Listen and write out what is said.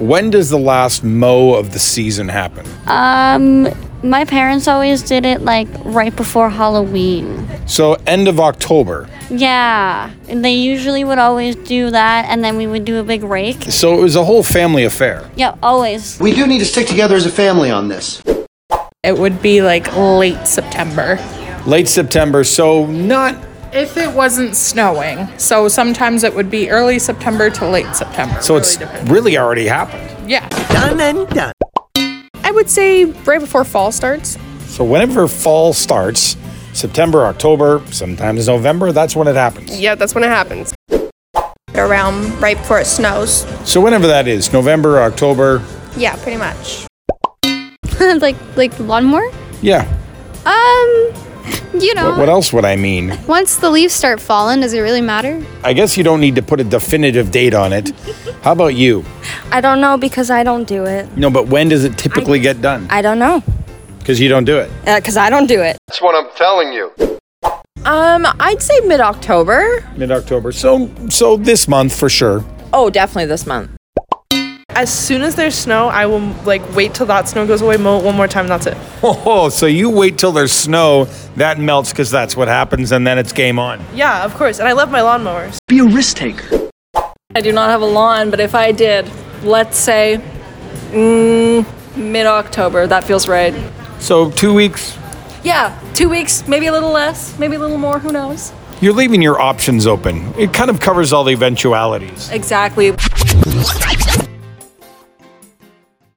When does the last mow of the season happen? My parents always did it like right before Halloween. So end of October. Yeah, and they usually would always do that, and then we would do a big rake. So it was a whole family affair. Yeah, always. We do need to stick together as a family on this. It would be like late September. Late September, so not... If it wasn't snowing. So sometimes it would be early September to late September. So it's really already happened. Yeah. Done and done. I would say right before fall starts. So whenever fall starts, September, October, sometimes November, that's when it happens. Yeah, that's when it happens. Around right before it snows. So whenever that is, November, October. Yeah, pretty much. like lawnmower? Yeah. You know. What else would I mean? Once the leaves start falling, does it really matter? I guess you don't need to put a definitive date on it. How about you? I don't know because I don't do it. No, but when does it typically get done? I don't know. Because you don't do it. Because I don't do it. That's what I'm telling you. I'd say mid-October. Mid-October. So this month for sure. Oh, definitely this month. As soon as there's snow, I will wait till that snow goes away, mow it one more time, that's it. Oh, so you wait till there's snow, that melts because that's what happens, and then it's game on. Yeah, of course. And I love my lawnmowers. Be a risk taker. I do not have a lawn, but if I did, let's say mid-October. That feels right. So 2 weeks? Yeah, 2 weeks, maybe a little less, maybe a little more, who knows? You're leaving your options open. It kind of covers all the eventualities. Exactly.